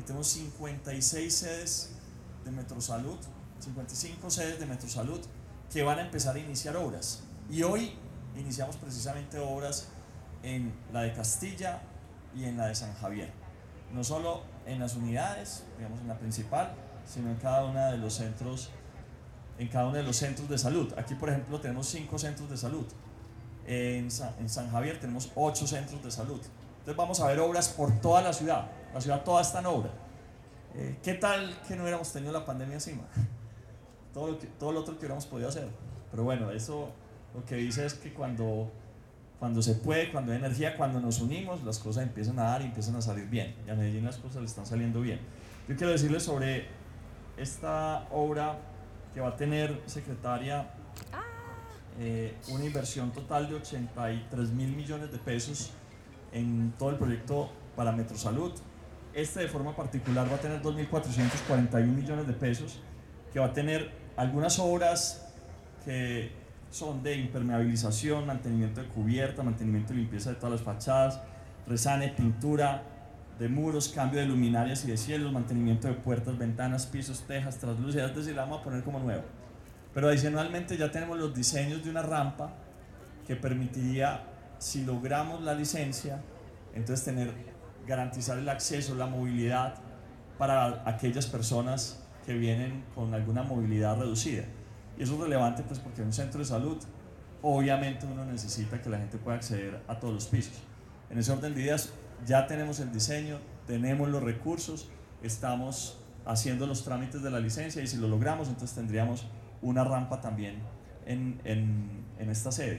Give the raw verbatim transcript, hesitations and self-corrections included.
y tenemos cincuenta y seis sedes de Metrosalud, cincuenta y cinco sedes de Metrosalud que van a empezar a iniciar obras. Y hoy iniciamos precisamente obras en la de Castilla y en la de San Javier. No solo en las unidades, digamos en la principal, sino en cada uno de los centros, en cada uno de los centros de salud. Aquí, por ejemplo, tenemos cinco centros de salud. En San, en San Javier tenemos ocho centros de salud. Entonces vamos a ver obras por toda la ciudad. La ciudad toda está en obra. Eh, ¿Qué tal que no hubiéramos tenido la pandemia encima? Todo lo, que, todo lo otro que hubiéramos podido hacer. Pero bueno, eso lo que dice es que cuando, cuando se puede, cuando hay energía, cuando nos unimos, las cosas empiezan a dar y empiezan a salir bien. Y a Medellín las cosas le están saliendo bien. Yo quiero decirles sobre esta obra que va a tener, secretaria, eh, una inversión total de ochenta y tres mil millones de pesos en todo el proyecto para Metrosalud. Este de forma particular va a tener dos mil cuatrocientos cuarenta y uno millones de pesos, que va a tener algunas obras que son de impermeabilización, mantenimiento de cubierta, mantenimiento y limpieza de todas las fachadas, resane, pintura de muros, cambio de luminarias y de cielos, mantenimiento de puertas, ventanas, pisos, tejas, traslúcidas, es decir, la vamos a poner como nuevo. Pero adicionalmente ya tenemos los diseños de una rampa que permitiría, si logramos la licencia, entonces tener, garantizar el acceso, la movilidad para aquellas personas que vienen con alguna movilidad reducida. Y eso es relevante pues porque en un centro de salud obviamente uno necesita que la gente pueda acceder a todos los pisos. En ese orden de ideas ya tenemos el diseño, tenemos los recursos, estamos haciendo los trámites de la licencia y si lo logramos entonces tendríamos una rampa también en, en, en esta sede.